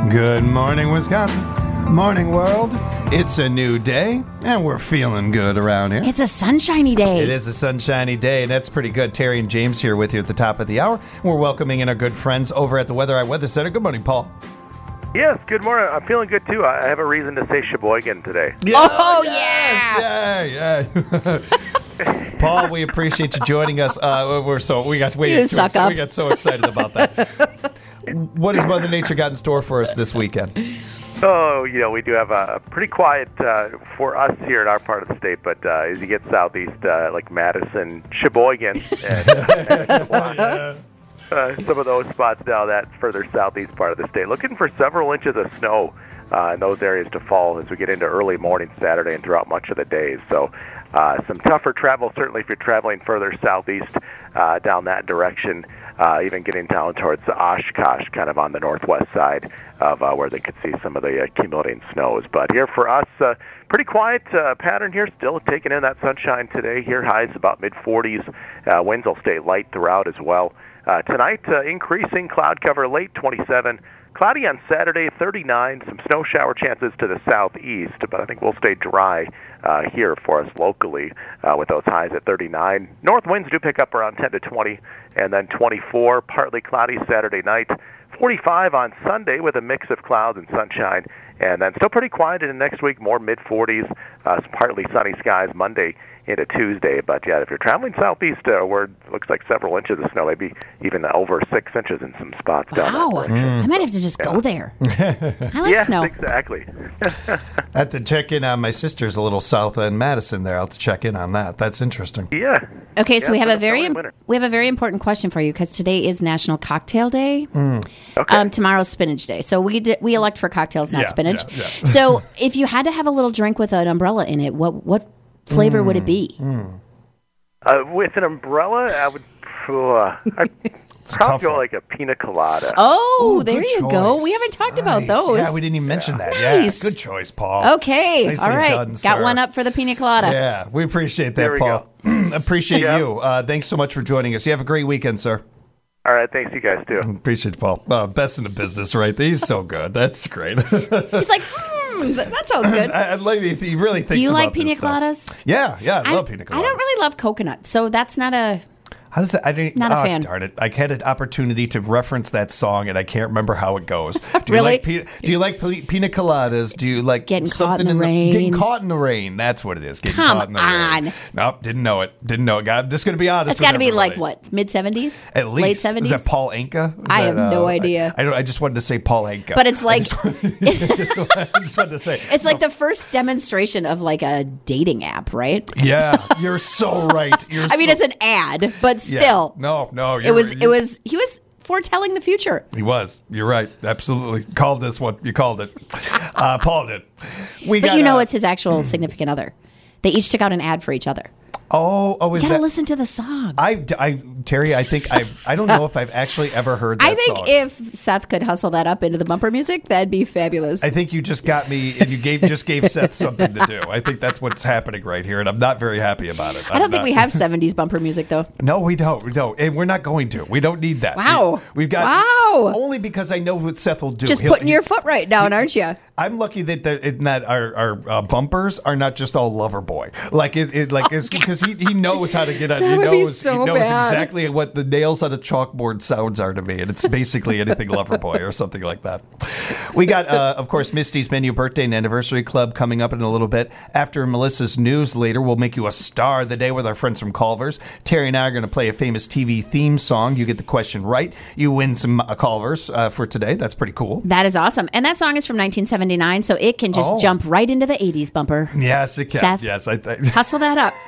Good morning, Wisconsin. Morning, world. It's a new day, and we're feeling good around here. It's a sunshiny day. It is a sunshiny day, and that's pretty good. Terry and James here with you at the top of the hour. We're welcoming in our good friends over at the Weather Eye Weather Center. Good morning, Paul. Yes, good morning. I'm feeling good, too. I have a reason to say Sheboygan today. Yeah. Oh, yes. Yeah. Paul, we appreciate you joining us. We got so excited about that. What has Mother Nature got in store for us this weekend? Oh, we do have a pretty quiet for us here in our part of the state, but as you get southeast, like Madison, Sheboygan, and some of those spots down that further southeast part of the state, looking for several inches of snow in those areas to fall as we get into early morning Saturday and throughout much of the day. So some tougher travel, certainly if you're traveling further southeast down that direction. Even getting down towards Oshkosh, kind of on the northwest side of where they could see some of the accumulating snows. But here for us, pretty quiet pattern here, still taking in that sunshine today. Here highs about mid-40s. Winds will stay light throughout as well. Tonight, increasing cloud cover late 27. Cloudy on Saturday, 39. Some snow shower chances to the southeast, but I think we'll stay dry here for us locally with those highs at 39. North winds do pick up around 10 to 20, and then 24, partly cloudy Saturday night. 45 on Sunday with a mix of clouds and sunshine, and then still pretty quiet in the next week, more mid-40s, some partly sunny skies Monday into Tuesday. But yeah, if you're traveling southeast, where it looks like several inches of snow, maybe even over 6 inches in some spots down that direction. I might have to just go there. I like snow. Yes, exactly. I have to check in on my sister's a little south in Madison there. I'll have to check in on that. That's interesting. Yeah. Okay, so we have a very important question for you because today is National Cocktail Day. Okay. Tomorrow's Spinach Day. So we elect for cocktails, not spinach. Yeah. So if you had to have a little drink with an umbrella in it, what flavor would it be? With an umbrella, I would probably go like a pina colada. Oh, there you go. We haven't talked about those. Yeah, we didn't even mention that. Nice. Yeah, good choice, Paul. Okay, Nicely all right. done, Got sir. one up for the pina colada. Yeah, we appreciate that, Paul. Appreciate you. Thanks so much for joining us. You have a great weekend, sir. All right, thanks, you guys, too. Appreciate it, Paul. Best in the business, right? He's so good. That's great. He's like, that sounds good. I like he really thinks. Do you about like pina this stuff. coladas? Yeah, I love pina coladas. I don't really love coconut, so that's not a... How does that? I didn't. Not a fan. Darn it! I had an opportunity to reference that song, and I can't remember how it goes. Do Really? You like pina coladas? Do you like Getting something caught in the rain? Getting caught in the rain. That's what it is. Getting Come caught in the on. rain. Nope, didn't know it. I'm just going to be honest. It's got to be everybody. like what, mid-70s? At least. Late 70s? Is that Paul Anka? I have no idea. I just wanted to say Paul Anka. But it's like I just wanted to say it's like the first demonstration of like a dating app, right? Yeah, you're so right. I mean, it's an ad, but still. No. He was foretelling the future. He was. You're right. Absolutely. Called this one. You called it. Paul did. But it's his actual significant other. They each took out an ad for each other. Oh, is you gotta that? listen to the song. I think I don't know if I've actually ever heard that song. I think if Seth could hustle that up into the bumper music, that'd be fabulous. I think you just got me, and you just gave Seth something to do. I think that's what's happening right here, and I'm not very happy about it. I don't think we have 70s bumper music, though. No, we don't, and we're not going to. We don't need that. Wow. We've got only because I know what Seth will do. Just putting your foot right down, aren't you? I'm lucky that our bumpers are not just all Loverboy. It's because he knows how to get on. He knows exactly what the nails on a chalkboard sounds are to me, and it's basically anything Loverboy or something like that. We got, of course, Misty's Menu Birthday and Anniversary Club coming up in a little bit. After Melissa's news later, we'll make you a star of the day with our friends from Culver's. Terry and I are going to play a famous TV theme song. You get the question right, you win some Culver's for today. That's pretty cool. That is awesome, and that song is from 1979, so it can just jump right into the 80s bumper. Yes, it can. Seth, yes, hustle that up.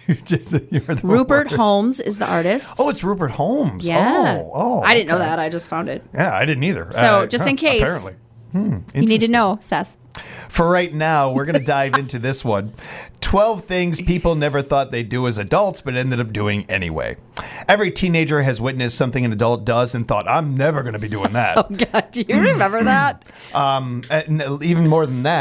Rupert Holmes is the artist. Oh, it's Rupert Holmes. Yeah. Oh, I didn't know that. I just found it. Yeah, I didn't either. So just in case. Apparently. You need to know, Seth. For right now, we're going to dive into this one. 12 things people never thought they'd do as adults, but ended up doing anyway. Every teenager has witnessed something an adult does and thought, I'm never going to be doing that. Oh, God. Do you remember that? And even more than that,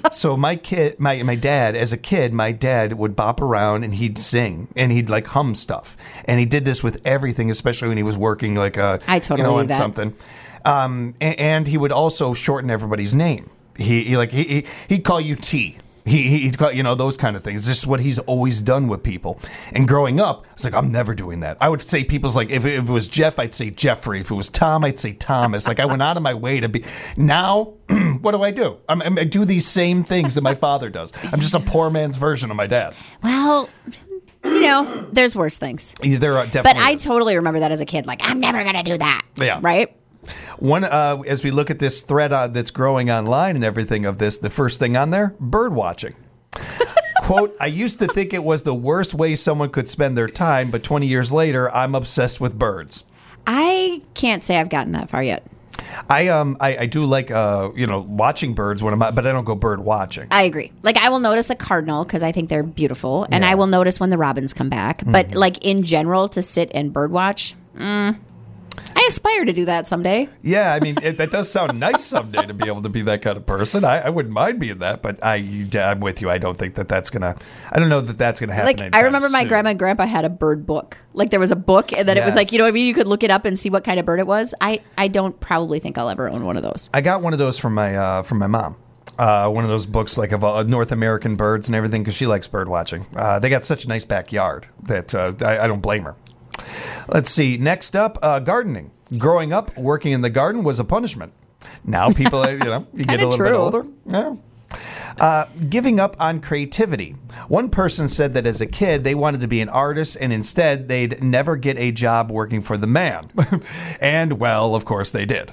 So my dad, as a kid, my dad would bop around and he'd sing and he'd like hum stuff. And he did this with everything, especially when he was working like on something. And he would also shorten everybody's name. He'd call you T. He'd call, those kind of things. This is what he's always done with people. And growing up, it's like, I'm never doing that. I would say people's like, if it was Jeff, I'd say Jeffrey. If it was Tom, I'd say Thomas. Like I went out of my way to be. Now, what do? I do these same things that my father does. I'm just a poor man's version of my dad. Well, there's worse things. There are definitely. But I totally remember that as a kid. Like, I'm never going to do that. Yeah. Right? As we look at this thread that's growing online and everything of this, the first thing on there, bird watching. Quote, I used to think it was the worst way someone could spend their time, but 20 years later, I'm obsessed with birds. I can't say I've gotten that far yet. I do like watching birds but I don't go bird watching. I agree. Like I will notice a cardinal because I think they're beautiful, and I will notice when the robins come back. But like in general, to sit and bird watch, I aspire to do that someday. Yeah, I mean, that does sound nice someday to be able to be that kind of person. I wouldn't mind being that, but I'm with you. I don't think that's going to, I don't know that that's going to happen. Like, I remember my grandma and grandpa had a bird book. Like, there was a book, and then it was like, you know what I mean? You could look it up and see what kind of bird it was. I don't probably think I'll ever own one of those. I got one of those from my mom. One of those books like of North American birds and everything because she likes bird watching. They got such a nice backyard that I don't blame her. Let's see. Next up, gardening. Growing up, working in the garden was a punishment. Now people, you get a little bit older. Yeah. Giving up on creativity. One person said that as a kid, they wanted to be an artist, and instead they'd never get a job working for the man. And, well, of course they did.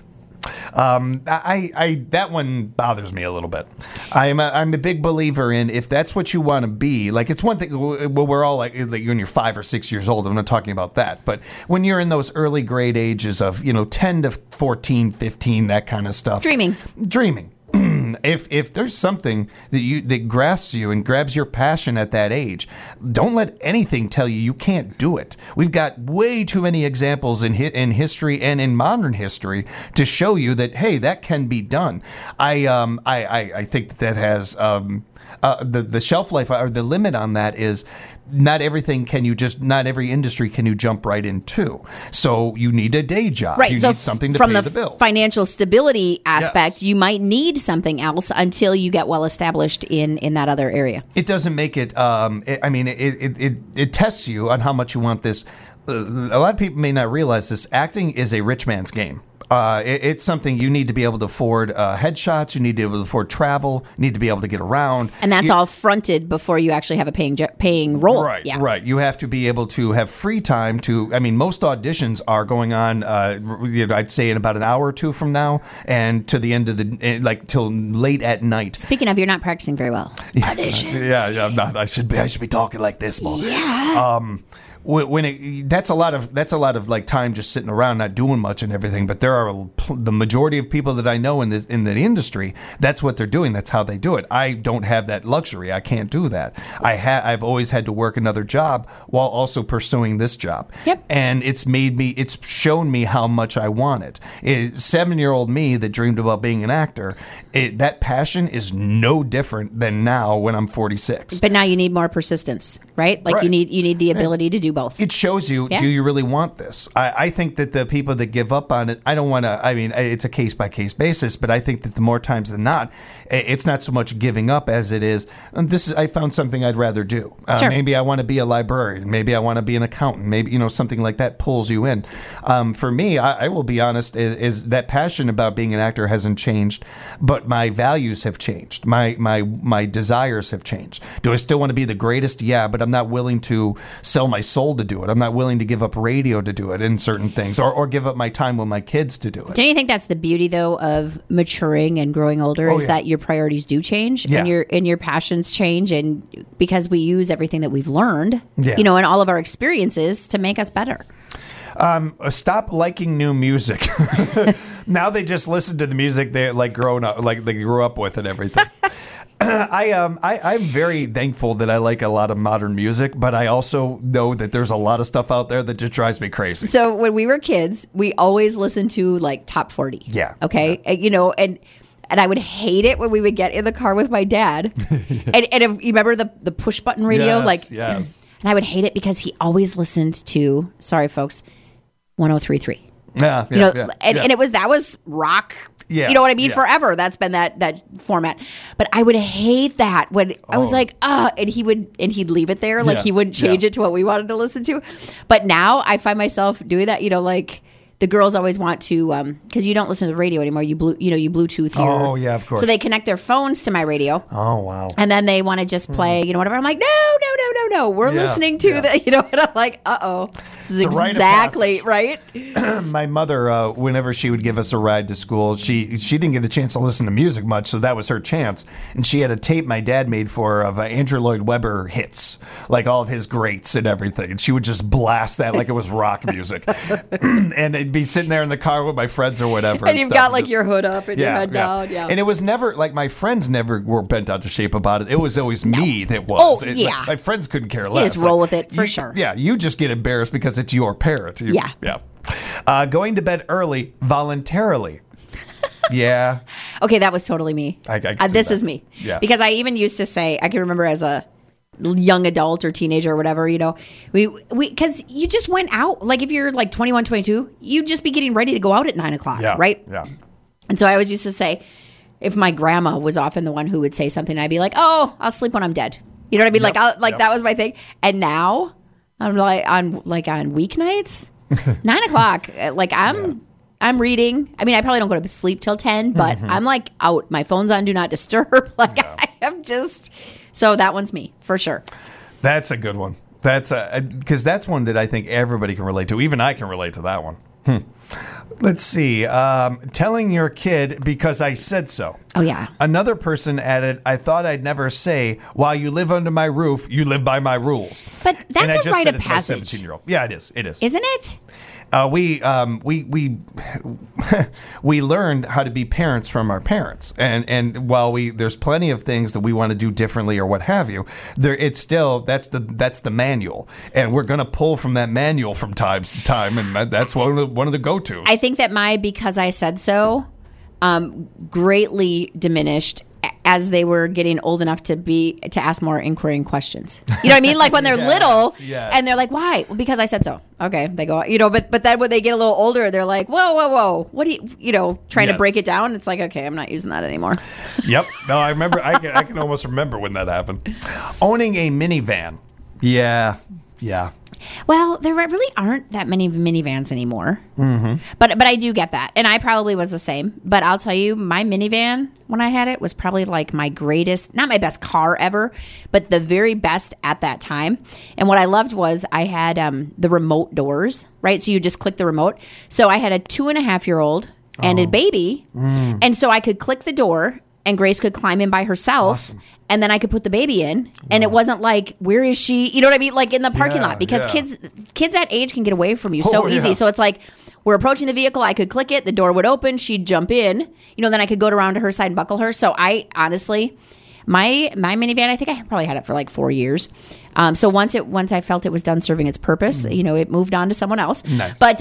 That one bothers me a little bit. I'm a big believer in if that's what you want to be. Like it's one thing. Well, we're all like when you're 5 or 6 years old. I'm not talking about that. But when you're in those early grade ages of 10 to 14, 15, that kind of stuff. Dreaming. If there's something that grasps you and grabs your passion at that age, don't let anything tell you can't do it. We've got way too many examples in history and in modern history to show you that, hey, that can be done. I think that has the shelf life or the limit on that is not every industry can you jump right into. So you need a day job. Right. You need something to pay the bills. From the financial stability aspect, you might need something else until you get well established in that other area. It doesn't make it, it tests you on how much you want this. A lot of people may not realize this. Acting is a rich man's game. It's something you need to be able to afford headshots. You need to be able to afford travel. You need to be able to get around. And that's all fronted before you actually have a paying role. Right, yeah. Right. You have to be able to have free time to, most auditions are going on, I'd say in about an hour or two from now and to the end of till late at night. Speaking of, you're not practicing very well. Auditions. Yeah, I'm not. I should be talking like this more. Yeah. That's a lot of like time just sitting around not doing much and everything, but there are the majority of people that I know in the industry, that's what they're doing. That's how they do it. I don't have that luxury. I can't do that. I've always had to work another job while also pursuing this job. Yep. And it's shown me how much I want it. 7-year-old me that dreamed about being an actor, that passion is no different than now when I'm 46. But now you need more persistence, right? Like right. You need the ability to do both. It shows you, do you really want this? I think that the people that give up on it, I don't want to, it's a case-by-case basis, but I think that the more times than not, it's not so much giving up as it is, I found something I'd rather do. Sure. Maybe I want to be a librarian. Maybe I want to be an accountant. Maybe, something like that pulls you in. For me, I will be honest, is that passion about being an actor hasn't changed, but my values have changed. My desires have changed. Do I still want to be the greatest? Yeah, but I'm not willing to sell my soul to do it. I'm not willing to give up radio to do it in certain things or give up my time with my kids to do it. Don't you think that's the beauty, though, of maturing and growing older is that your priorities do change and your passions change, and because we use everything that we've learned, and all of our experiences to make us better. Stop liking new music. Now they just listen to the music they like grown up, like they grew up with and everything. I'm very thankful that I like a lot of modern music, but I also know that there's a lot of stuff out there that just drives me crazy. So when we were kids, we always listened to like top 40. Yeah. Okay. Yeah. And And I would hate it when we would get in the car with my dad. And if you remember the push button radio? Yes. And I would hate it because he always listened to, sorry folks, 103.3. Yeah. And that was rock. Yeah, you know what I mean? Forever. That's been that format. But I would hate that when I was like, and he'd leave it there. Like he wouldn't change it to what we wanted to listen to. But now I find myself doing that, like the girls always want to, because you don't listen to the radio anymore. You Bluetooth your, oh yeah, of course. So they connect their phones to my radio. Oh wow. And then they want to just play, whatever. I'm like, no. We're listening to the, and I'm like, this is exactly right. My mother, whenever she would give us a ride to school, she didn't get a chance to listen to music much, so that was her chance. And she had a tape my dad made for her of Andrew Lloyd Webber hits, like all of his greats and everything. And she would just blast that like it was rock music. And it'd be sitting there in the car with my friends or whatever. And you've got like your hood up and your head down. Yeah. And it was never, like my friends never were bent out of shape about it. It was always me that was. Oh, yeah. My friends couldn't care less. You just roll with it, for sure. Yeah, you just get embarrassed because it's your parent. Yeah. Going to bed early voluntarily. Yeah. Okay, that was totally me. This is me. Yeah. Because I even used to say, I can remember as a young adult or teenager or whatever, we because you just went out. Like if you're like 21, 22, you'd just be getting ready to go out at 9 o'clock, right? Yeah. And so I always used to say, if my grandma was often the one who would say something, I'd be like, oh, I'll sleep when I'm dead. You know what I mean? That was my thing. And now I'm like on weeknights, 9 o'clock. Like I'm reading. I mean, I probably don't go to sleep till 10, but I'm like out. My phone's on do not disturb. I am just. So that one's me for sure. That's a good one. That's because that's one that I think everybody can relate to. Even I can relate to that one. Let's see. Telling your kid because I said so. Oh, yeah. Another person added, I thought I'd never say, while you live under my roof, you live by my rules. But that's a rite of passage. 17-year-old. Yeah, it is. It is. Isn't it? We learned how to be parents from our parents, and while there's plenty of things that we want to do differently or what have you, it's still that's the manual, and we're going to pull from that manual from time to time, and that's one of the go-tos. I think that my because I said so greatly diminished as they were getting old enough to ask more inquiring questions. You know what I mean? Like when they're little and they're like, why? Well, because I said so. Okay. They go, but then when they get a little older, they're like, whoa. What do you trying to break it down? It's like, okay, I'm not using that anymore. Yep. No, I remember. I can almost remember when that happened. Owning a minivan. Yeah. Well, there really aren't that many minivans anymore. Mm-hmm. But I do get that. And I probably was the same. But I'll tell you, my minivan, when I had it, was probably like my greatest, not my best car ever, but the very best at that time. And what I loved was I had the remote doors, right? So you just click the remote. So I had a 2.5-year-old and a baby. And so I could click the door and Grace could climb in by herself. Awesome. And then I could put the baby in, and it wasn't like, where is she? You know what I mean? Like in the parking lot, because kids that age can get away from you so easy. So it's like, we're approaching the vehicle. I could click it. The door would open. She'd jump in. Then I could go around to her side and buckle her. So I honestly, my minivan, I think I probably had it for like 4 years. So once I felt it was done serving its purpose, it moved on to someone else. Nice. But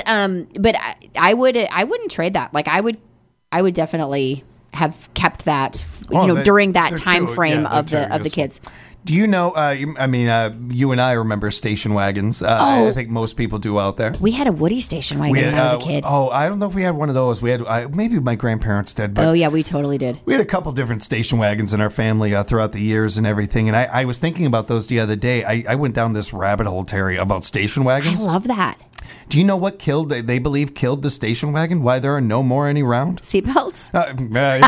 I wouldn't trade that. Like I would definitely have kept that, during that time frame of the kids. Do you know? You and I remember station wagons. I think most people do out there. We had a Woody station wagon when I was a kid. I don't know if we had one of those. We had maybe my grandparents did. But we totally did. We had a couple different station wagons in our family throughout the years and everything. And I was thinking about those the other day. I went down this rabbit hole, Terry, about station wagons. I love that. Do you know what they believe killed the station wagon? Why there are no more any around? Seatbelts? Yes,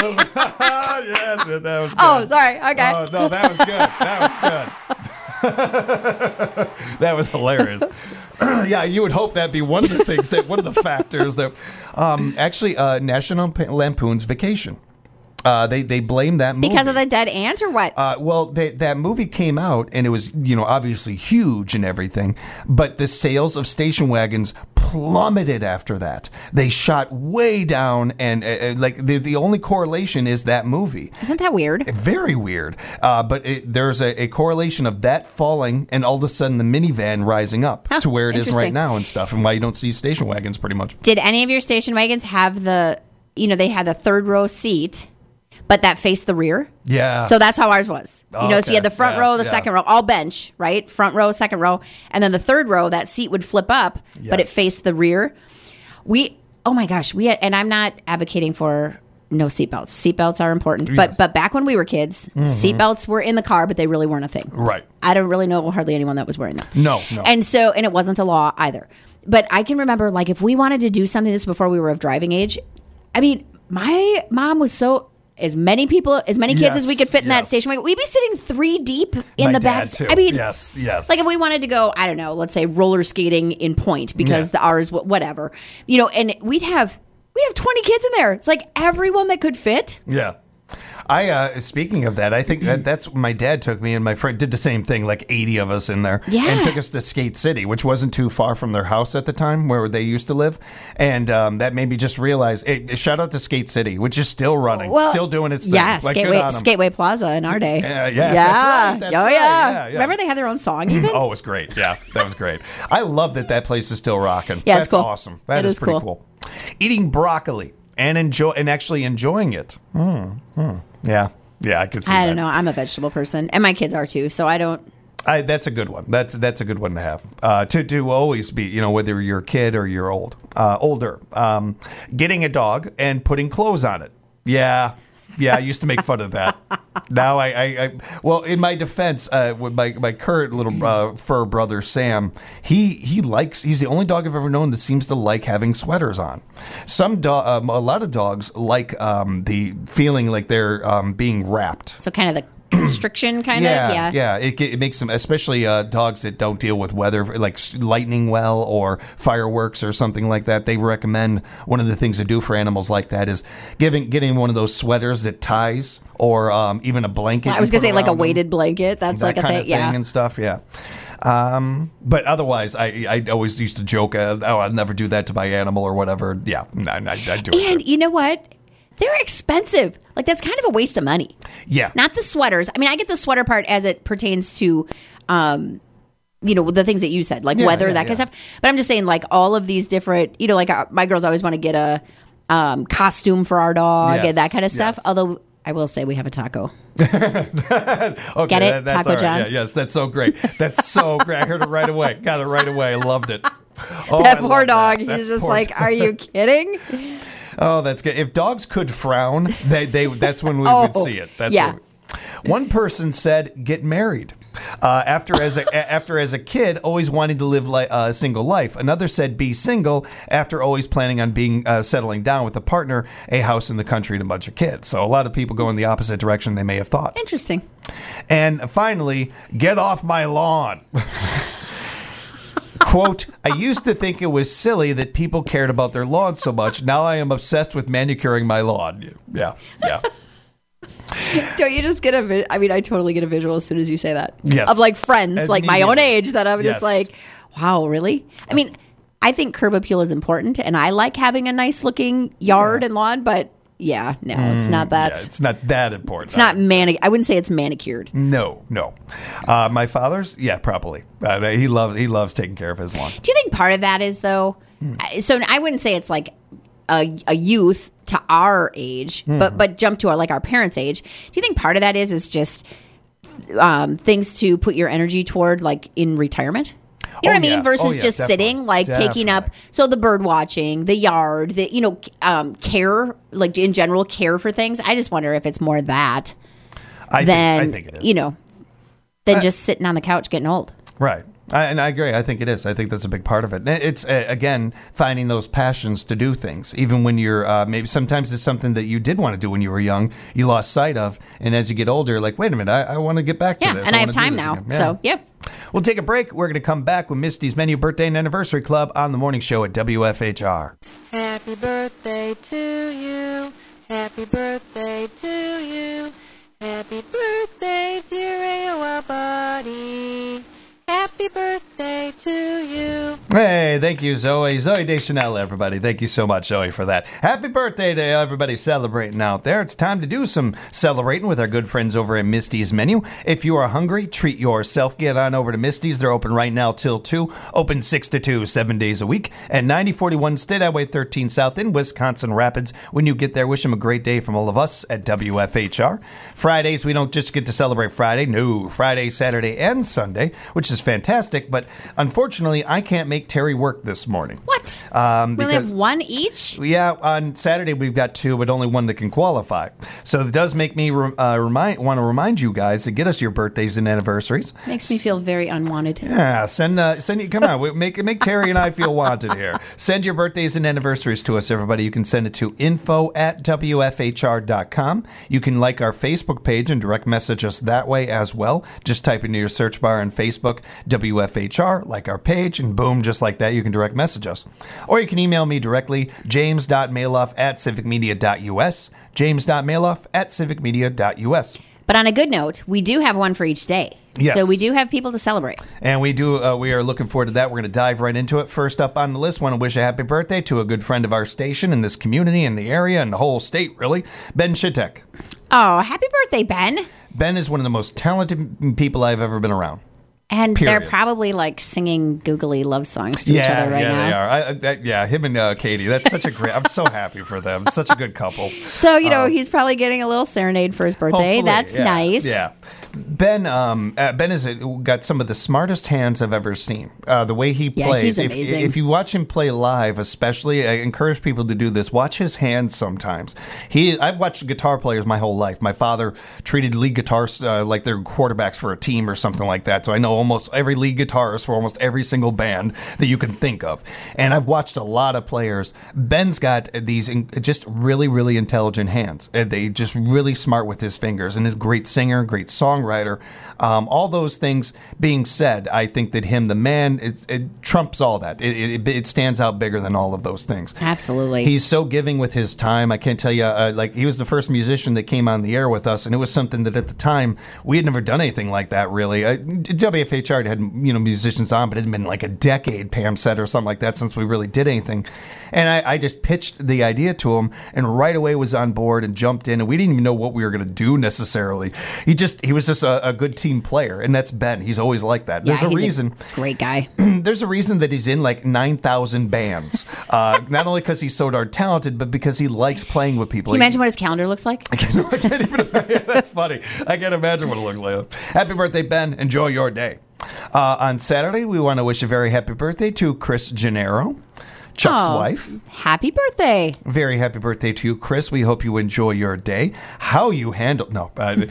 that was good. Oh, sorry. Okay. Oh, no, that was good. That was hilarious. Yeah, you would hope that'd be one of the things one of the factors that National Lampoon's Vacation. They blame that movie because of the dead ant, or what? That movie came out and it was obviously huge and everything, but the sales of station wagons plummeted after that. They shot way down, and the only correlation is that movie. Isn't that weird? Very weird. But there's a correlation of that falling and all of a sudden the minivan rising up to where it is right now and stuff, and why you don't see station wagons pretty much. Did any of your station wagons have they had the third row seat? but that faced the rear. Yeah. So that's how ours was. You know, so you had the front row, the yeah. second row, all bench, right? Front row, second row. And then the third row, that seat would flip up, but it faced the rear. Oh my gosh, and I'm not advocating for no seatbelts. Seatbelts are important. Yes. But back when we were kids, seatbelts were in the car, but they really weren't a thing. Right. I don't really know hardly anyone that was wearing them. No. And it wasn't a law either. But I can remember, like, if we wanted to do something, this before we were of driving age, I mean, my mom was as many kids as we could fit in that station wagon. We'd be sitting 3 deep in the back. Too. I mean, yes. Like if we wanted to go, I don't know, let's say roller skating in Point because ours, whatever, you know, and we'd have 20 kids in there. It's like everyone that could fit. Yeah. Speaking of that, I think that's my dad took me and my friend did the same thing, like 80 of us in there, and took us to Skate City, which wasn't too far from their house at the time where they used to live, and that made me just realize. Shout out to Skate City, which is still running, still doing its thing. Yeah, Skateway Plaza in our day. That's right. Yeah. Remember they had their own song even? Oh, it was great. Yeah, that was great. I love that place is still rocking. Yeah, that's it's cool. Awesome. That is pretty cool. Eating broccoli and actually enjoying it. Yeah, I could see that. I don't know. I'm a vegetable person, and my kids are too. So I don't. That's a good one. That's a good one to have. To always be, you know, whether you're a kid or you're older. Getting a dog and putting clothes on it. Yeah, I used to make fun of that. Now well, in my defense, with my current little fur brother Sam, he's the only dog I've ever known that seems to like having sweaters on. A lot of dogs like the feeling like they're being wrapped. So kind of the constriction kind of. Yeah. It makes them, especially dogs that don't deal with weather, like lightning well or fireworks or something like that. They recommend one of the things to do for animals like that is getting one of those sweaters that ties, or even a blanket. I was going to say like a weighted blanket. That's like a thing. And stuff. Yeah. But otherwise, I always used to joke, I'll never do that to my animal or whatever. Yeah, I do it. And you know what? They're expensive. Like, that's kind of a waste of money. Yeah. Not the sweaters. I mean, I get the sweater part as it pertains to, you know, the things that you said, like weather, that kind of stuff. But I'm just saying, like, all of these different, you know, like my girls always want to get a costume for our dog and that kind of stuff. Although I will say we have a taco. Okay, get it? That's Taco John's? Yeah, yes, that's so great. That's so great. I heard it right away. Got it right away. I loved it. Oh, that poor dog. He's just like, are you kidding? Oh, that's good. If dogs could frown, that's when we would see it. One person said, "Get married." After as a kid, always wanting to live a single life. Another said, "Be single." After always planning on being settling down with a partner, a house in the country, and a bunch of kids. So a lot of people go in the opposite direction they may have thought. Interesting. And finally, get off my lawn. Quote, I used to think it was silly that people cared about their lawn so much. Now I am obsessed with manicuring my lawn. Yeah. Don't you just get I totally get a visual as soon as you say that. Yes. Of like friends, like my own age, that I'm just like, wow, really? I mean, I think curb appeal is important, and I like having a nice looking yard and lawn, but it's not that. Yeah, it's not that important. It's not I wouldn't say it's manicured. No. My father's, probably. He loves taking care of his lawn. Do you think part of that is though? So I wouldn't say it's like a youth to our age, but jump to our parents' age. Do you think part of that is just things to put your energy toward, like in retirement? You know what I mean? Versus just definitely. sitting, taking up. So the bird watching, the yard, care, like in general, care for things. I just wonder if it's more that I think it is. Than just sitting on the couch getting old. Right. And I agree. I think it is. I think that's a big part of it. It's, again, finding those passions to do things. Even when you're, maybe sometimes it's something that you did want to do when you were young, you lost sight of. And as you get older, like, wait a minute, I want to get back to this. Yeah, and I have time now. Yeah. So, yeah. We'll take a break. We're going to come back with Misty's Menu Birthday and Anniversary Club on the morning show at WFHR. Happy birthday to you. Happy birthday to you. Happy birthday, dear AOL buddy. Happy birthday to you. Hey, thank you, Zoe. Zoe Deschanel, everybody. Thank you so much, Zoe, for that. Happy birthday to everybody celebrating out there. It's time to do some celebrating with our good friends over at Misty's Menu. If you are hungry, treat yourself. Get on over to Misty's. They're open right now till 2. Open 6 to 2, 7 days a week. At 9041 State Highway 13 South in Wisconsin Rapids. When you get there, wish them a great day from all of us at WFHR. Fridays, we don't just get to celebrate Friday. No, Friday, Saturday, and Sunday, which is fantastic. But unfortunately, I can't make Terry work this morning. What? We only have one each? Yeah, on Saturday we've got 2, but only one that can qualify. So it does make me want to remind you guys to get us your birthdays and anniversaries. Makes me feel very unwanted. Yeah, send you. Come on, make Terry and I feel wanted here. Send your birthdays and anniversaries to us, everybody. You can send it to info@wfhr.com. You can like our Facebook page and direct message us that way as well. Just type into your search bar on Facebook, WFHR, like our page, and boom, just like that, you can direct message us. Or you can email me directly, james.maloff@civicmedia.us, james.maloff@civicmedia.us. But on a good note, we do have one for each day. Yes. So we do have people to celebrate. And we do. We are looking forward to that. We're going to dive right into it. First up on the list, want to wish a happy birthday to a good friend of our station in this community, in the area, and the whole state, really, Ben Shitek. Oh, happy birthday, Ben. Ben is one of the most talented people I've ever been around. And Period. they're probably like singing googly love songs to each other right now. They are. Him and Katie. That's such a great. I'm so happy for them. It's such a good couple. So he's probably getting a little serenade for his birthday. That's nice. Yeah. Ben has got some of the smartest hands I've ever seen. The way he plays. He's amazing. If you watch him play live, especially, I encourage people to do this. Watch his hands sometimes. I've watched guitar players my whole life. My father treated lead guitarists like they're quarterbacks for a team or something like that. So I know almost every lead guitarist for almost every single band that you can think of. And I've watched a lot of players. Ben's got these just really, really intelligent hands. They just really smart with his fingers, and is a great singer, great songwriter. All those things being said, I think that him, the man, it trumps all that. It stands out bigger than all of those things. Absolutely. He's so giving with his time. I can't tell you, he was the first musician that came on the air with us, and it was something that at the time, we had never done anything like that, really. WFHR had musicians on, but it had been like a decade, Pam said, or something like that, since we really did anything. And I just pitched the idea to him, and right away was on board and jumped in, and we didn't even know what we were going to do necessarily. He was just a good team player, and that's Ben. He's always like that. There's a reason. Great guy. There's a reason that he's in like 9,000 bands. Not only because he's so darn talented, but because he likes playing with people. Can you imagine what his calendar looks like? I can't even imagine. That's funny. I can't imagine what it looks like. Happy birthday, Ben. Enjoy your day. On Saturday, we want to wish a very happy birthday to Chris Gennaro, Chuck's wife. Happy birthday. Very happy birthday to you, Chris. We hope you enjoy your day. How you handle... No.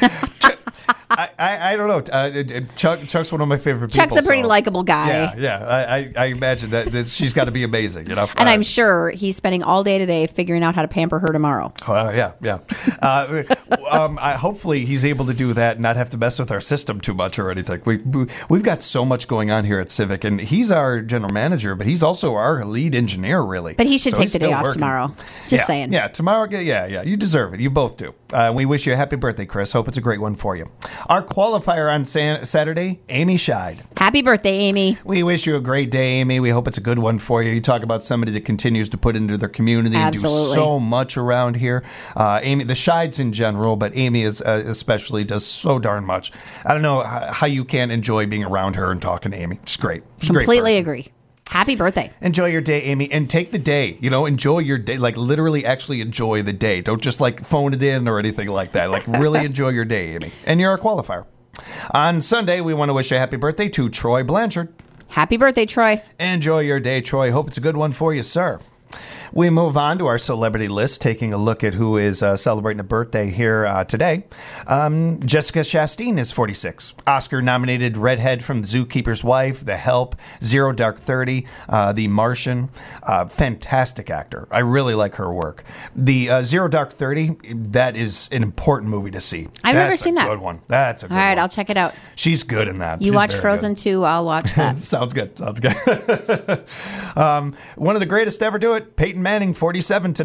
I don't know. Chuck's one of my favorite people. Chuck's a pretty likable guy. Yeah. I imagine that she's got to be amazing, And I'm sure he's spending all day today figuring out how to pamper her tomorrow. Yeah. Hopefully he's able to do that and not have to mess with our system too much or anything. We've got so much going on here at Civic, and he's our general manager, but he's also our lead engineer, really. But he should take the day off tomorrow. Just saying. Yeah, tomorrow. Yeah. You deserve it. You both do. We wish you a happy birthday, Chris. Hope it's a great one for you. Our qualifier on Saturday, Amy Scheid. Happy birthday, Amy. We wish you a great day, Amy. We hope it's a good one for you. You talk about somebody that continues to put into their community and do so much around here. Amy, the Scheids in general, but Amy especially does so darn much. I don't know how you can't enjoy being around her and talking to Amy. It's great. Completely agree. Happy birthday. Enjoy your day, Amy, and take the day. Enjoy your day. Like, literally actually enjoy the day. Don't just, phone it in or anything like that. Really enjoy your day, Amy. And you're a qualifier. On Sunday, we want to wish a happy birthday to Troy Blanchard. Happy birthday, Troy. Enjoy your day, Troy. Hope it's a good one for you, sir. We move on to our celebrity list, taking a look at who is celebrating a birthday here today. Jessica Chastain is 46. Oscar-nominated redhead from The Zookeeper's Wife, The Help, Zero Dark 30, The Martian. Fantastic actor. I really like her work. The Zero Dark 30, that is an important movie to see. I've never seen that. Good one. That's a good one. All right, I'll check it out. She's good in that. You watch Frozen 2, I'll watch that. Sounds good. One of the greatest to ever do it, Peyton Manning, 47 today.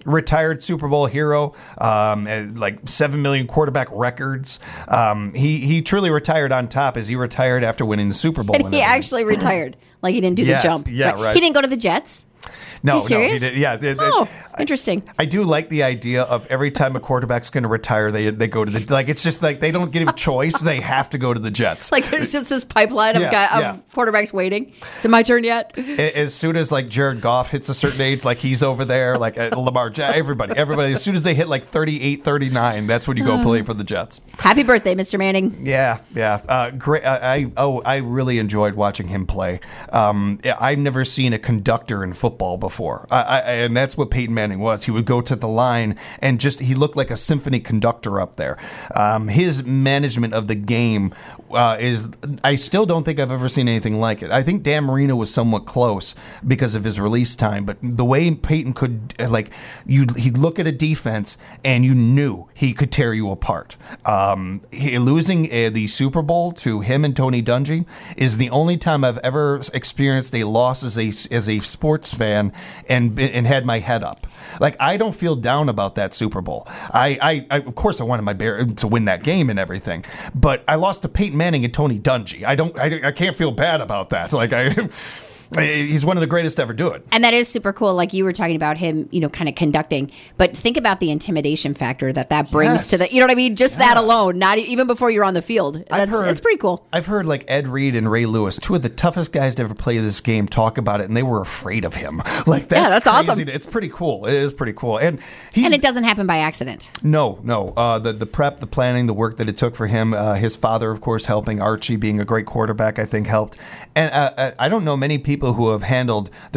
retired Super Bowl hero, like 7 million quarterback records. He truly retired on top as he retired after winning the Super Bowl. And he actually retired. Like he didn't do the jump. Yeah, right. He didn't go to the Jets. No, Are you serious? No, he did. Yeah. Oh, interesting. I do like the idea of every time a quarterback's going to retire, they go to the, like, it's just like they don't give a choice. They have to go to the Jets. Like there's just this pipeline of quarterbacks waiting. Is it my turn yet? As soon as like Jared Goff hits a certain age, like he's over there, like Lamar Jackson, everybody. As soon as they hit like 38, 39, that's when you go play for the Jets. Happy birthday, Mr. Manning. Yeah. Great. I really enjoyed watching him play. I've never seen a conductor in football before. And that's what Peyton Manning was. He would go to the line and he looked like a symphony conductor up there. His management of the game I still don't think I've ever seen anything like it. I think Dan Marino was somewhat close because of his release time, but the way Peyton could, he'd look at a defense and you knew he could tear you apart. Losing the Super Bowl to him and Tony Dungy is the only time I've ever experienced a loss as a sports fan and had my head up. Like, I don't feel down about that Super Bowl. I of course I wanted my Bear to win that game and everything, but I lost to Peyton Manning and Tony Dungy. I can't feel bad about that. Like, he's one of the greatest to ever do it. And that is super cool. Like you were talking about him, kind of conducting, but think about the intimidation factor that brings to the, you know what I mean? Just that alone, not even before you're on the field. It's pretty cool. I've heard like Ed Reed and Ray Lewis, two of the toughest guys to ever play this game, talk about it, and they were afraid of him. Like, that's crazy. Awesome. It's pretty cool. It is pretty cool. And it doesn't happen by accident. No. The prep, the planning, the work that it took for him, his father, of course, helping, Archie being a great quarterback, I think helped. And I don't know many people who have handled the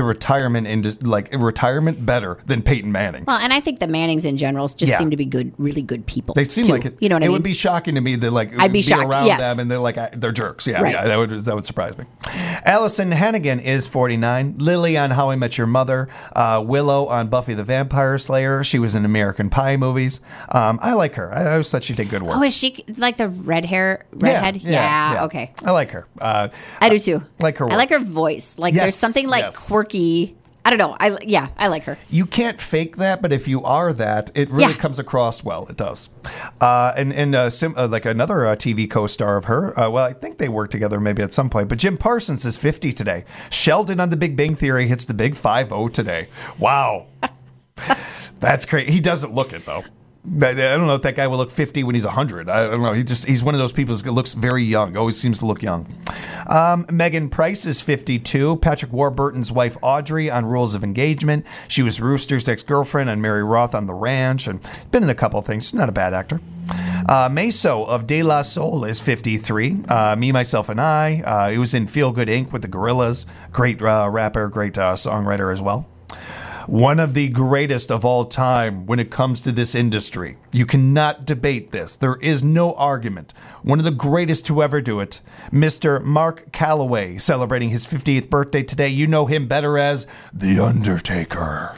retirement better than Peyton Manning. Well, and I think the Mannings in general just seem to be really good people. They seem like it. You know what I mean? It would be shocking to me that I'd be shocked around yes. them and they're jerks. Yeah, right. Yeah, that would surprise me. Allison Hannigan is 49. Lily on How I Met Your Mother. Willow on Buffy the Vampire Slayer. She was in American Pie movies. I like her. I always thought she did good work. Oh, is she like the redhead? Yeah. Okay. I like her. I do too. Like her work. I like her voice. Like there's something quirky. I don't know. I like her. You can't fake that, but if you are that, it really comes across well. It does. And like another TV co-star of her, I think they worked together maybe at some point, but Jim Parsons is 50 today. Sheldon on The Big Bang Theory hits the big 5-0 today. Wow. That's crazy. He doesn't look it, though. I don't know if that guy will look 50 when he's 100. I don't know. He's one of those people who looks very young. Always seems to look young. Megan Price is 52. Patrick Warburton's wife, Audrey, on Rules of Engagement. She was Rooster's ex-girlfriend and Mary Roth on The Ranch, and been in a couple of things. She's not a bad actor. Meso of De La Soul is 53. Me, Myself, and I. He was in Feel Good Inc. with the Gorillaz. Great rapper, great songwriter as well. One of the greatest of all time when it comes to this industry. You cannot debate this. There is no argument. One of the greatest to ever do it, Mr. Mark Calloway, celebrating his 58th birthday today. You know him better as The Undertaker.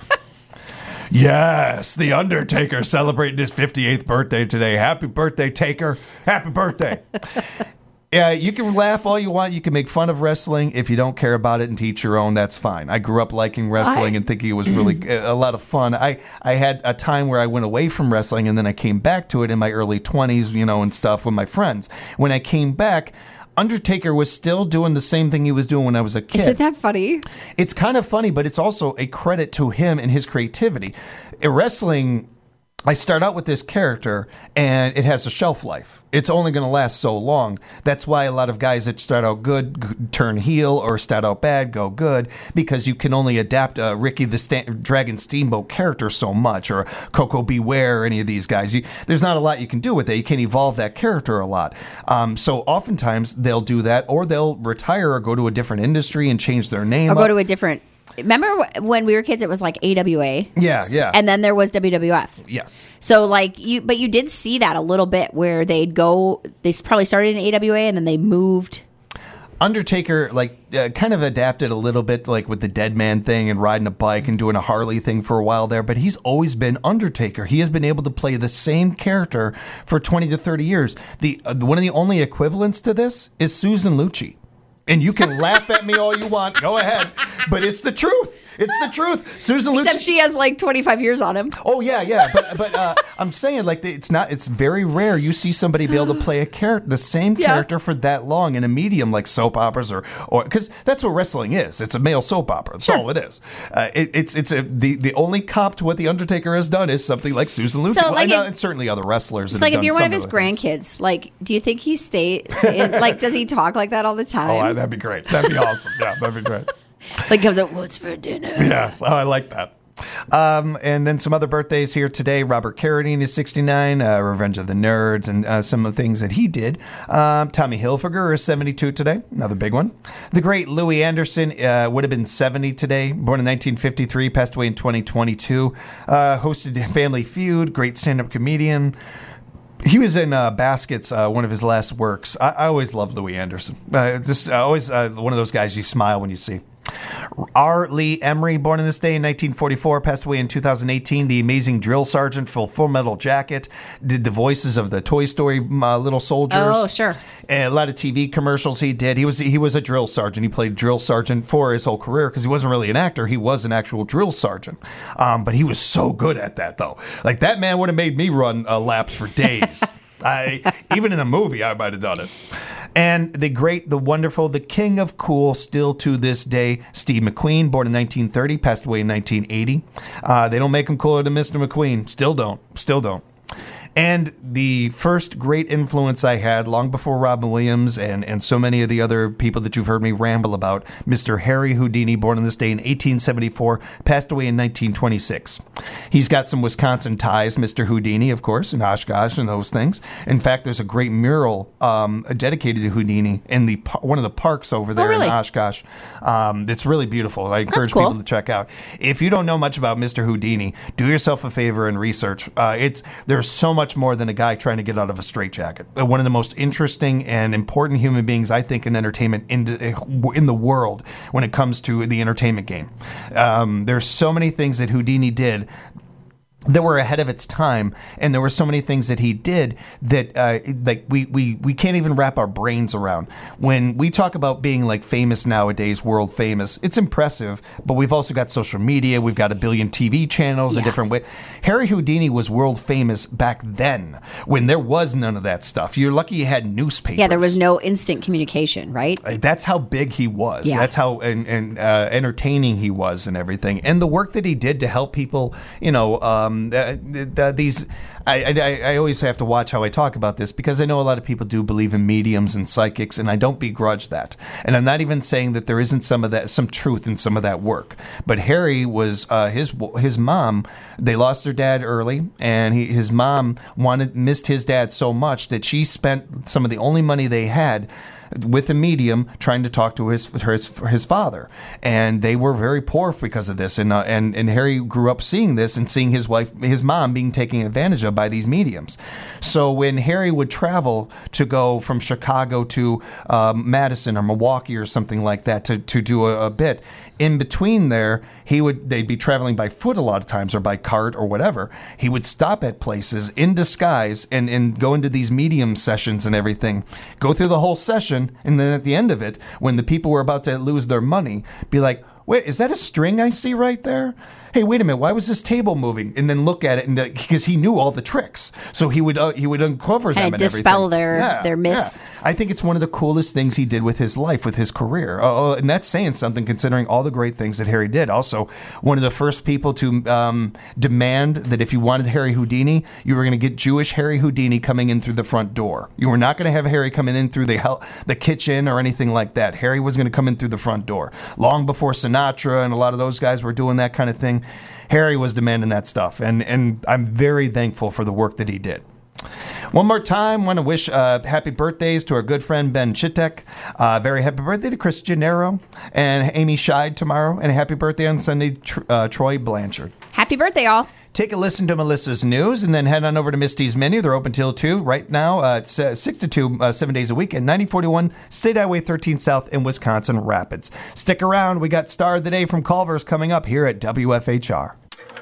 Yes, The Undertaker celebrating his 58th birthday today. Happy birthday, Taker. Happy birthday. Yeah, you can laugh all you want. You can make fun of wrestling. If you don't care about it and teach your own, that's fine. I grew up liking wrestling and thinking it was really a lot of fun. I had a time where I went away from wrestling and then I came back to it in my early 20s, and stuff with my friends. When I came back, Undertaker was still doing the same thing he was doing when I was a kid. Isn't that funny? It's kind of funny, but it's also a credit to him and his creativity. Wrestling, I start out with this character, and it has a shelf life. It's only going to last so long. That's why a lot of guys that start out good turn heel, or start out bad go good, because you can only adapt Ricky the Dragon Steamboat character so much, or Coco Beware, or any of these guys. There's not a lot you can do with it. You can evolve that character a lot. So oftentimes they'll do that, or they'll retire or go to a different industry and change their name. Or go to a different... Remember when we were kids, it was like AWA? Yeah. And then there was WWF. Yes. So but you did see that a little bit where they probably started in AWA and then they moved. Undertaker, kind of adapted a little bit, with the Dead Man thing and riding a bike and doing a Harley thing for a while there, but he's always been Undertaker. He has been able to play the same character for 20 to 30 years. One of the only equivalents to this is Susan Lucci. And you can laugh at me all you want. Go ahead. But it's the truth. It's the truth. Susan Lucci. Except she has like 25 years on him. Oh yeah. But I'm saying like it's very rare you see somebody be able to play the same character for that long in a medium like soap operas or because that's what wrestling is. It's a male soap opera. That's all it is. The only comp to what the Undertaker has done is something like Susan Lucci. So, like and certainly other wrestlers. It's like if you're one of his grandkids, like, do you think he stays? Like, does he talk like that all the time? Oh, that'd be great. That'd be awesome. Yeah, that'd be great. Like comes up, what's for dinner? Yes, I like that. And then some other birthdays here today. Robert Carradine is 69, Revenge of the Nerds, and some of the things that he did. Tommy Hilfiger is 72 today, another big one. The great Louis Anderson would have been 70 today, born in 1953, passed away in 2022. Hosted Family Feud, great stand-up comedian. He was in Baskets, one of his last works. I always loved Louis Anderson. Always one of those guys you smile when you see. R. Lee Emery, born in this day in 1944, passed away in 2018. The amazing drill sergeant for Full Metal Jacket, did the voices of the Toy Story little soldiers. Oh, sure. And a lot of TV commercials he did. He was a drill sergeant. He played drill sergeant for his whole career because he wasn't really an actor. He was an actual drill sergeant. But he was so good at that, though. Like, that man would have made me run laps for days. Even in a movie, I might have done it. And the great, the wonderful, the king of cool, still to this day, Steve McQueen, born in 1930, passed away in 1980. They don't make him cooler than Mr. McQueen. Still don't. And the first great influence I had, long before Robin Williams and so many of the other people that you've heard me ramble about, Mr. Harry Houdini, born on this day in 1874, passed away in 1926. He's got some Wisconsin ties, Mr. Houdini, of course, and Oshkosh and those things. In fact, there's a great mural dedicated to Houdini in one of the parks over there in Oshkosh. It's really beautiful. I encourage people to check out. If you don't know much about Mr. Houdini, do yourself a favor and research. There's so much more than a guy trying to get out of a straitjacket. One of the most interesting and important human beings, I think, in entertainment in the world when it comes to the entertainment game. There's so many things that Houdini did that were ahead of its time, and there were so many things that he did that like we can't even wrap our brains around. When we talk about being like famous nowadays, world famous, it's impressive, but we've also got social media, we've got 1 billion TV channels, a different way. Harry Houdini was world famous back then when there was none of that stuff. You're lucky you had newspapers. Yeah, there was no instant communication, right? That's how big he was. Yeah. That's how entertaining he was and everything. And the work that he did to help people, I always have to watch how I talk about this because I know a lot of people do believe in mediums and psychics, and I don't begrudge that. And I'm not even saying that there isn't some truth in some of that work. But Harry was his mom. They lost their dad early, and his mom missed his dad so much that she spent some of the only money they had with a medium trying to talk to his father, and they were very poor because of this. And Harry grew up seeing this and seeing his mom being taken advantage of by these mediums. So when Harry would travel to go from Chicago to Madison or Milwaukee or something like that to do a bit, in between there, they'd be traveling by foot a lot of times or by cart or whatever. He would stop at places in disguise and go into these medium sessions and everything, go through the whole session, and then at the end of it, when the people were about to lose their money, be like, wait, is that a string I see right there? Hey, wait a minute, why was this table moving? And then look at it, and because he knew all the tricks, so he would uncover them and dispel their myths. Yeah. I think it's one of the coolest things he did with his life, with his career, and that's saying something considering all the great things that Harry did. Also, one of the first people to demand that if you wanted Harry Houdini, you were going to get Jewish Harry Houdini coming in through the front door. You were not going to have Harry coming in through the kitchen or anything like that. Harry was going to come in through the front door. Long before Sinatra and a lot of those guys were doing that kind of thing, Harry was demanding that stuff, and I'm very thankful for the work that he did. One more time, want to wish happy birthdays to our good friend Ben Chitek. Very happy birthday to Chris Gennaro and Amy Scheid tomorrow, and a happy birthday on Sunday, Troy Blanchard. Happy birthday, all. Take a listen to Melissa's news, and then head on over to Misty's Menu. They're open till 2 right now. It's 6 to 2, 7 days a week at 9041 State Highway 13 South in Wisconsin Rapids. Stick around. We got Star of the Day from Culver's coming up here at WFHR.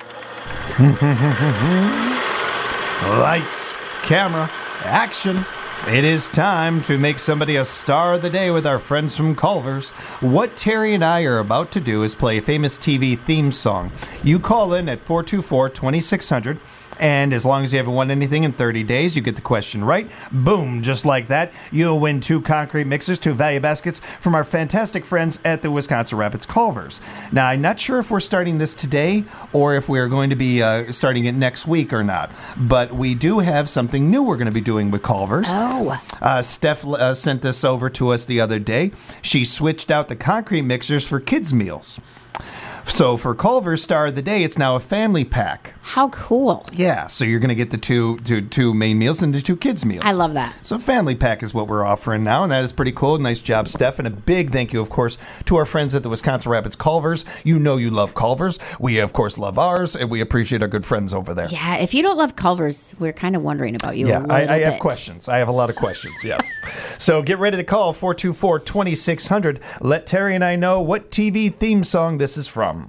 Lights, camera, action. It is time to make somebody a star of the day with our friends from Culver's. What Terry and I are about to do is play a famous TV theme song. You call in at 424-2600. And as long as you haven't won anything in 30 days, you get the question right. Boom, just like that. You'll win 2 concrete mixers, 2 value baskets from our fantastic friends at the Wisconsin Rapids Culver's. Now, I'm not sure if we're starting this today or if we're going to be starting it next week or not. But we do have something new we're going to be doing with Culver's. Oh. Steph sent this over to us the other day. She switched out the concrete mixers for kids' meals. So for Culver's Star of the Day, it's now a family pack. How cool. Yeah, so you're going to get the two main meals and the 2 kids' meals. I love that. So family pack is what we're offering now, and that is pretty cool. Nice job, Steph. And a big thank you, of course, to our friends at the Wisconsin Rapids Culver's. You know you love Culver's. We, of course, love ours, and we appreciate our good friends over there. Yeah, if you don't love Culver's, we're kind of wondering about you a little I bit. have questions. I have a lot of questions, yes. So get ready to call 424-2600. Let Terry and I know what TV theme song this is from.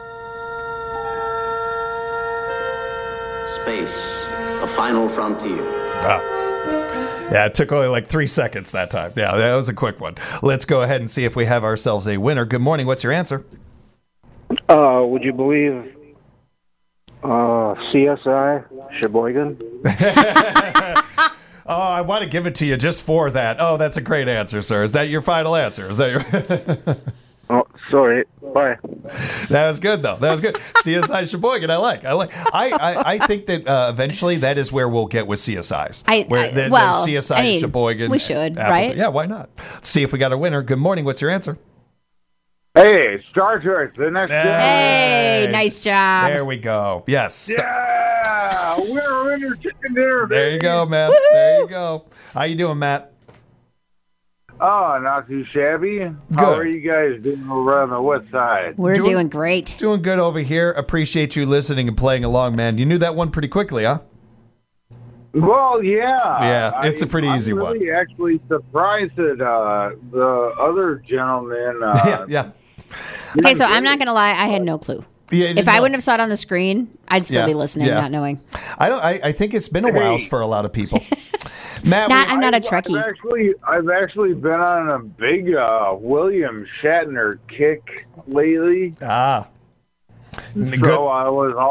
Space, a final frontier. Yeah, it took only like 3 seconds that time. Yeah, that was a quick one. Let's go ahead and see if we have ourselves a winner. Good morning. What's your answer? Would you believe CSI Sheboygan? Oh, I want to give it to you just for that. Oh, that's a great answer, sir. Is that your final answer? Is that your... Oh, sorry. Bye. That was good, though. That was good. CSI Sheboygan, I like. I think that eventually that is where we'll get with CSIs. CSI Sheboygan. We should, Appleton. right? Yeah, why not? Let's see if we got a winner. Good morning. What's your answer? Hey, Star Trek, the next Hey, nice job. There we go. Yes. Yeah, we're in your chicken dinner, baby. There you go, man. Woo-hoo! There you go. How you doing, Matt? Oh, not too shabby. Good. How are you guys doing over on the west side? We're doing great. Doing good over here. Appreciate you listening and playing along, man. You knew that one pretty quickly, huh? Well, yeah. Yeah, it's a pretty easy one. I'm really actually surprised that the other gentleman... yeah. Okay, so I'm not going to lie. I had no clue. Yeah, if I wouldn't have saw it on the screen, I'd still be listening, not knowing. I think it's been a while for a lot of people. Matt, I'm not a Trekkie. I've actually been on a big William Shatner kick lately. Ah. So I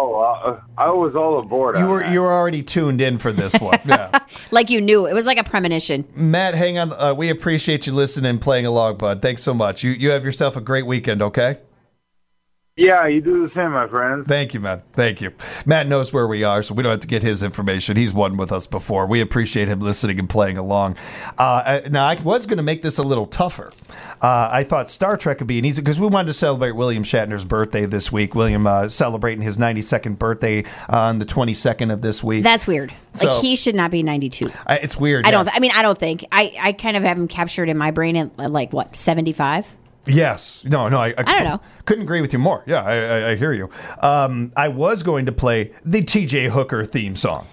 was all aboard. You were already tuned in for this one. Yeah. Like you knew. It was like a premonition. Matt, hang on. We appreciate you listening and playing along, bud. Thanks so much. You have yourself a great weekend, okay? Yeah, you do the same, my friend. Thank you, man. Thank you. Matt knows where we are, so we don't have to get his information. He's won with us before. We appreciate him listening and playing along. Now, I was going to make this a little tougher. I thought Star Trek would be an easy, because we wanted to celebrate William Shatner's birthday this week. William celebrating his 92nd birthday on the 22nd of this week. That's weird. So, he should not be 92. It's weird. I don't think. I kind of have him captured in my brain at 75? Yes. No, I don't know. Couldn't agree with you more. Yeah, I hear you. I was going to play the TJ Hooker theme song.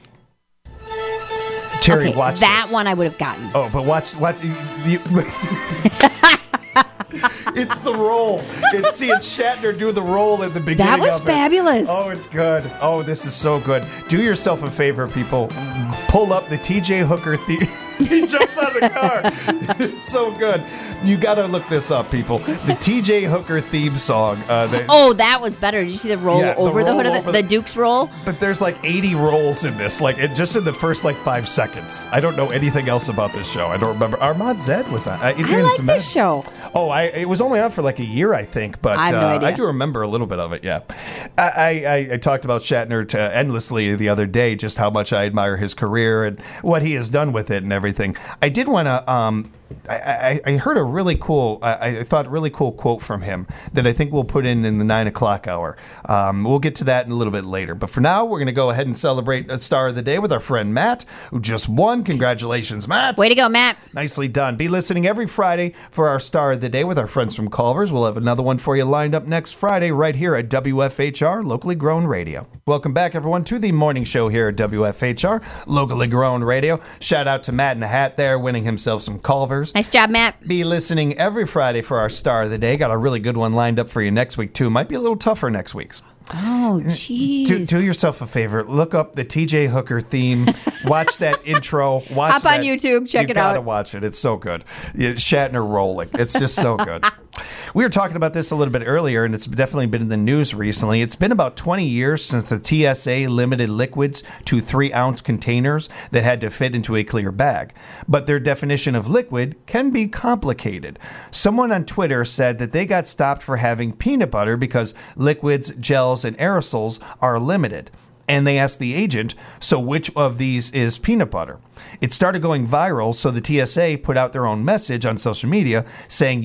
Terry, watch that this. one I would have gotten. Oh, but watch. It's the roll. It's seeing Shatner do the roll at the beginning. That was fabulous. Oh, it's good. Oh, this is so good. Do yourself a favor, people. Pull up the TJ Hooker theme. He jumps out of the car. It's so good. You got to look this up, people. The TJ Hooker theme song. That was better. Did you see the roll over the hood of the Duke's roll? But there's like 80 rolls in this, just in the first 5 seconds. I don't know anything else about this show. I don't remember. Armand Zed was on. I like this show. Oh, it was only on for a year, I think, but I have no idea. I do remember a little bit of it. Yeah, I talked about Shatner endlessly the other day, just how much I admire his career and what he has done with it and everything. I did want to. I heard a really cool, I thought really cool quote from him that I think we'll put in the 9 o'clock hour. We'll get to that in a little bit later. But for now, we're going to go ahead and celebrate a Star of the Day with our friend Matt, who just won. Congratulations, Matt. Way to go, Matt. Nicely done. Be listening every Friday for our Star of the Day with our friends from Culver's. We'll have another one for you lined up next Friday right here at WFHR, locally grown radio. Welcome back, everyone, to the morning show here at WFHR, locally grown radio. Shout out to Matt in the hat there, winning himself some Culver's. Nice job, Matt. Be listening every Friday for our Star of the Day. Got a really good one lined up for you next week, too. Might be a little tougher next week's. Oh, jeez. Do yourself a favor. Look up the TJ Hooker theme. Watch that intro. Hop on YouTube. Check it out. You gotta watch it. It's so good. Shatner rolling. It's just so good. We were talking about this a little bit earlier, and it's definitely been in the news recently. It's been about 20 years since the TSA limited liquids to 3-ounce containers that had to fit into a clear bag. But their definition of liquid can be complicated. Someone on Twitter said that they got stopped for having peanut butter because liquids, gels, and aerosols are limited. And they asked the agent, so which of these is peanut butter? It started going viral, so the TSA put out their own message on social media saying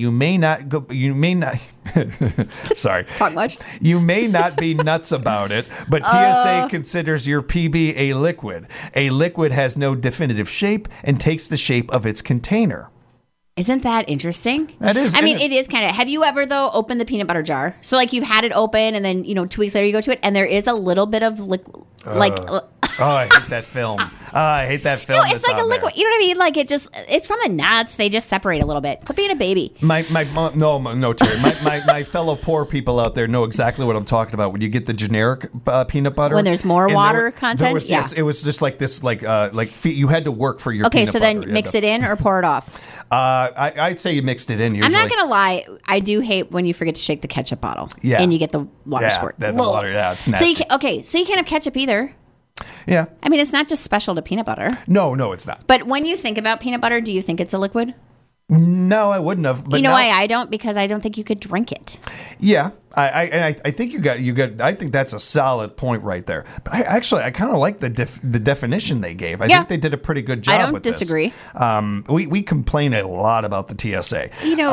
sorry. Talk much? You may not be nuts about it, but TSA considers your PB a liquid. A liquid has no definitive shape and takes the shape of its container. Isn't that interesting? That is. I mean, it is kind of. Have you ever, though, opened the peanut butter jar? So, like, you've had it open, and then, 2 weeks later you go to it, and there is a little bit of liquid. I hate that film. I hate that film. No, it's like a liquid. You know what I mean? Like, it's from the nuts. They just separate a little bit. Quit being a baby. My mom, no, Terry. My fellow poor people out there know exactly what I'm talking about. When you get the generic peanut butter, when there's more water content, it was just like this, like you had to work for your. Okay, peanut so butter. then mix it in or pour it off. I'd say you mixed it in. Usually. I'm not gonna lie. I do hate when you forget to shake the ketchup bottle. Yeah. And you get the water squirt. The water. Yeah, it's nasty. So you can't have ketchup either. Yeah. I mean, it's not just special to peanut butter. No, it's not. But when you think about peanut butter, do you think it's a liquid? No, I wouldn't have. But why I don't? Because I don't think you could drink it. Yeah, I think you got. I think that's a solid point right there. But I kind of like the definition they gave. I think they did a pretty good job. I don't disagree. We complain a lot about the TSA.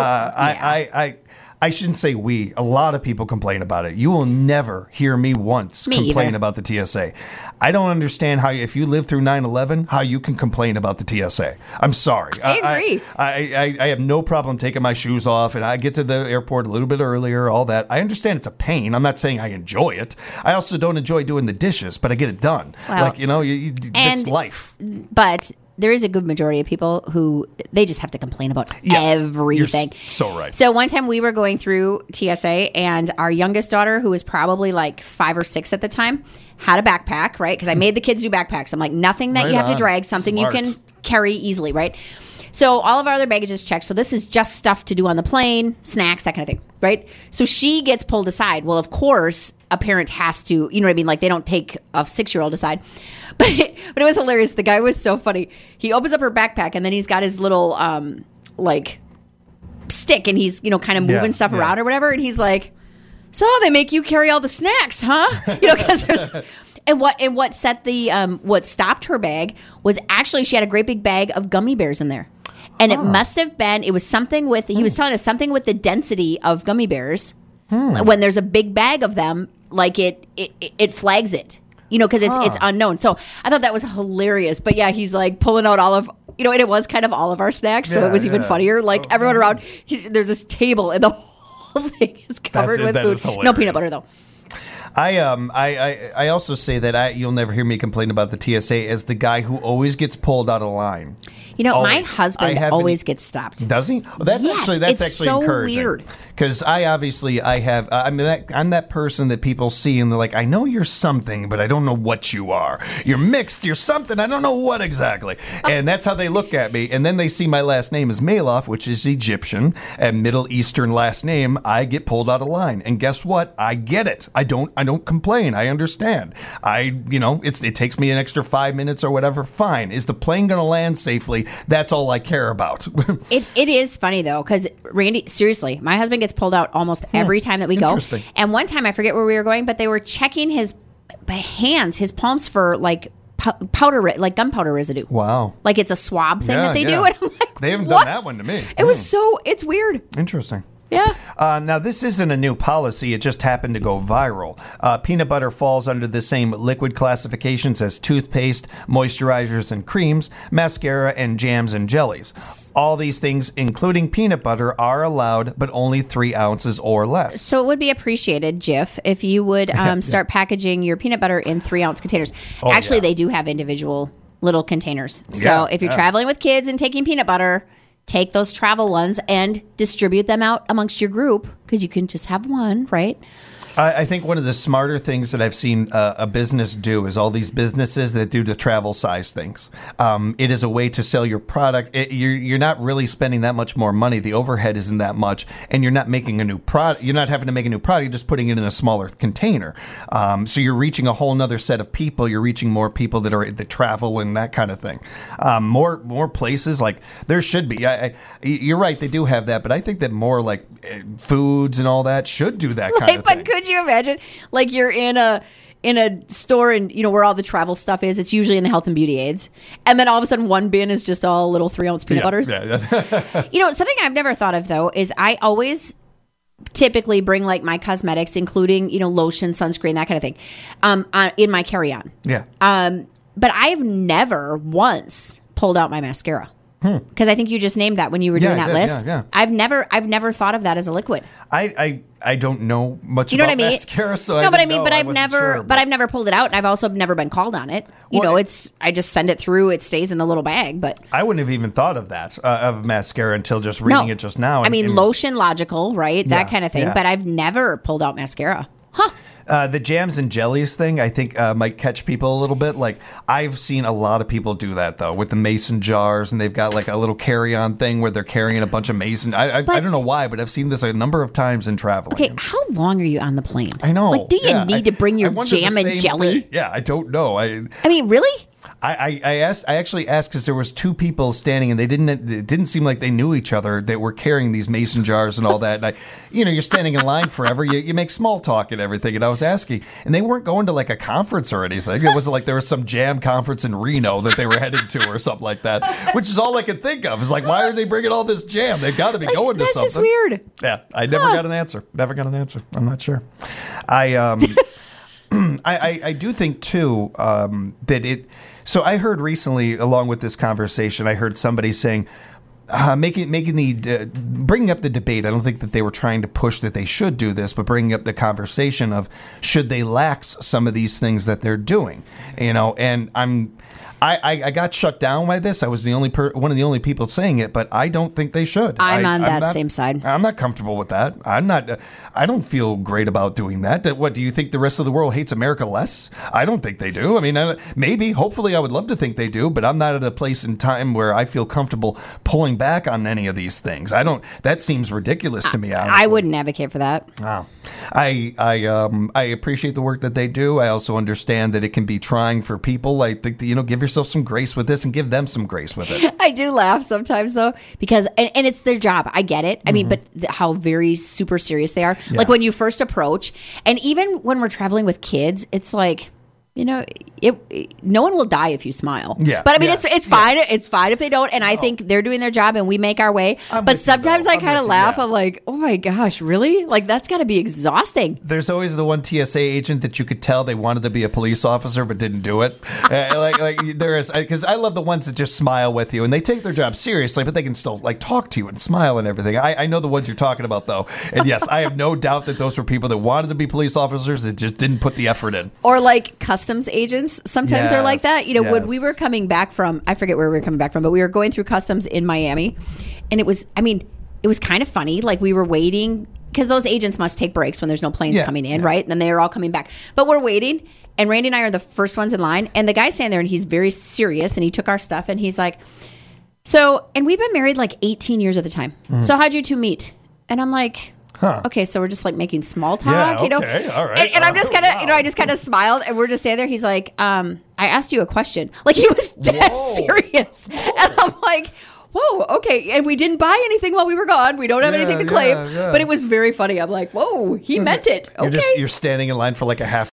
I shouldn't say we. A lot of people complain about it. You will never hear me once complain about the TSA. I don't understand how, if you lived through 9/11, how you can complain about the TSA. I'm sorry. I agree. I have no problem taking my shoes off, and I get to the airport a little bit earlier, all that. I understand it's a pain. I'm not saying I enjoy it. I also don't enjoy doing the dishes, but I get it done. Well, it's life. But there is a good majority of people who they just have to complain about everything. You're so right. So one time we were going through TSA, and our youngest daughter, who was probably like 5 or 6 at the time, had a backpack, right? Because I made the kids do backpacks. I'm like, nothing that you have to drag, something you can carry easily, right? So all of our other baggage is checked. So this is just stuff to do on the plane, snacks, that kind of thing, right? So she gets pulled aside. Well, of course, a parent has to, you know what I mean? Like, they don't take a 6-year-old aside. But it was hilarious. The guy was so funny. He opens up her backpack, and then he's got his little, stick, and he's, kind of moving stuff around or whatever. And he's like, so they make you carry all the snacks, huh? Because there's... And what set the what stopped her bag was actually she had a great big bag of gummy bears in there. And it must have been, it was something with, he was telling us something with the density of gummy bears. When there's a big bag of them, like it flags it, because it's unknown. So I thought that was hilarious. But yeah, he's like pulling out all of, and it was kind of all of our snacks. So it was even funnier. Like everyone around, there's this table and the whole thing is covered with food. No peanut butter though. I also say that you'll never hear me complain about the TSA as the guy who always gets pulled out of line. My husband always gets stopped. Does he? Well, that's actually so encouraging. Weird. Because I'm that person that people see and they're like, I know you're something, but I don't know what you are. You're mixed. You're something. I don't know what exactly. And that's how they look at me. And then they see my last name is Maloff, which is Egyptian and Middle Eastern last name. I get pulled out of line. And guess what? I get it. I don't complain. I understand. It takes me an extra 5 minutes or whatever. Fine. Is the plane going to land safely? That's all I care about. It is funny though, because Randy, seriously, my husband gets pulled out almost every time that we go. And one time, I forget where we were going, but they were checking his palms for like powder, like gunpowder residue. Wow. Like it's a swab thing that they do. And I'm like, they haven't done that one to me. It's weird. Interesting. Yeah. Now, this isn't a new policy. It just happened to go viral. Peanut butter falls under the same liquid classifications as toothpaste, moisturizers and creams, mascara, and jams and jellies. All these things, including peanut butter, are allowed, but only 3 ounces or less. So it would be appreciated, Jif, if you would start packaging your peanut butter in 3-ounce containers. Actually, they do have individual little containers. So if you're traveling with kids and taking peanut butter, take those travel ones and distribute them out amongst your group, because you can just have one, right? I think one of the smarter things that I've seen a business do is all these businesses that do the travel size things. It is a way to sell your product. You're not really spending that much more money. The overhead isn't that much, and you're not making a new product. You're not having to make a new product. You're just putting it in a smaller container. So you're reaching a whole nother set of people. You're reaching more people that travel and that kind of thing. More places, like there should be. You're right. They do have that, but I think that more like foods and all that should do that kind of thing. But could you imagine, like you're in a store and where all the travel stuff is? It's usually in the health and beauty aids, and then all of a sudden one bin is just all little 3-ounce peanut butters. Yeah. Something I've never thought of though is I always typically bring like my cosmetics, including lotion, sunscreen, that kind of thing, in my carry-on. Yeah. But I've never once pulled out my mascara. Because I think you just named that when you were doing that list. Yeah. I've never thought of that as a liquid. I don't know much about mascara, so I've never pulled it out, and I've also never been called on it. I just send it through; it stays in the little bag. But I wouldn't have even thought of that of mascara until just reading it just now. Lotion, logical, right? That kind of thing. But I've never pulled out mascara. Huh. The jams and jellies thing, I think, might catch people a little bit. Like, I've seen a lot of people do that, though, with the mason jars, and they've got, like, a little carry-on thing where they're carrying a bunch of mason. I don't know why, but I've seen this a number of times in traveling. Okay, how long are you on the plane? I know. Like, do you need to bring your jam and jelly? Thing. Yeah, I don't know. Really? I actually asked because there was two people standing and it didn't seem like they knew each other that were carrying these mason jars and all that. And you're standing in line forever. You make small talk and everything. And I was asking, and they weren't going to like a conference or anything. It wasn't like there was some jam conference in Reno that they were heading to or something like that. Which is all I could think of. Is like, why are they bringing all this jam? They've got to be going to something. That's just weird. Yeah, I never got an answer. Never got an answer. I'm not sure. I do think too that it. So I heard recently, along with this conversation, I heard somebody saying, bringing up the debate. I don't think that they were trying to push that they should do this, but bringing up the conversation of should they lax some of these things that they're doing, and I got shut down by this. I was the only one of the only people saying it, but I don't think they should. I'm on that same side. I'm not comfortable with that. I don't feel great about doing that. What do you think? The rest of the world hates America less? I don't think they do. I mean, maybe, hopefully, I would love to think they do, but I'm not at a place in time where I feel comfortable pulling back on any of these things. That seems rigiculous to me. Honestly. I wouldn't advocate for that. Wow. I appreciate the work that they do. I also understand that it can be trying for people. I think that, give yourself some grace with this and give them some grace with it. I do laugh sometimes though, because and it's their job. I get it. I mean, but how very super serious they are. Yeah. Like when you first approach, and even when we're traveling with kids, it's like, no one will die if you smile. Yeah. But I mean, it's fine. It's fine if they don't. And I think they're doing their job and we make our way. But sometimes I kind of laugh. I'm like, oh my gosh, really? Like that's got to be exhausting. There's always the one TSA agent that you could tell they wanted to be a police officer but didn't do it. Like there is, because I love the ones that just smile with you and they take their job seriously, but they can still like talk to you and smile and everything. I know the ones you're talking about though. And yes, I have no doubt that those were people that wanted to be police officers that just didn't put the effort in. Or like customs agents sometimes are like that. When we were coming back from, I forget where we were coming back from, but we were going through customs in Miami, and it was kind of funny. Like we were waiting because those agents must take breaks when there's no planes coming in, right? And then they're all coming back. But we're waiting, and Randy and I are the first ones in line, and the guy's standing there, and he's very serious, and he took our stuff, and he's like, and we've been married like 18 years at the time. So how'd you two meet? And I'm like, okay, so we're just like making small talk, okay, all right. And I'm just kind of, I just kind of smiled, and we're just standing there. He's like, I asked you a question. Like he was dead serious, and I'm like, whoa, okay. And we didn't buy anything while we were gone. We don't have anything to claim, but it was very funny. I'm like, whoa, he meant it. Okay, you're standing in line for like a half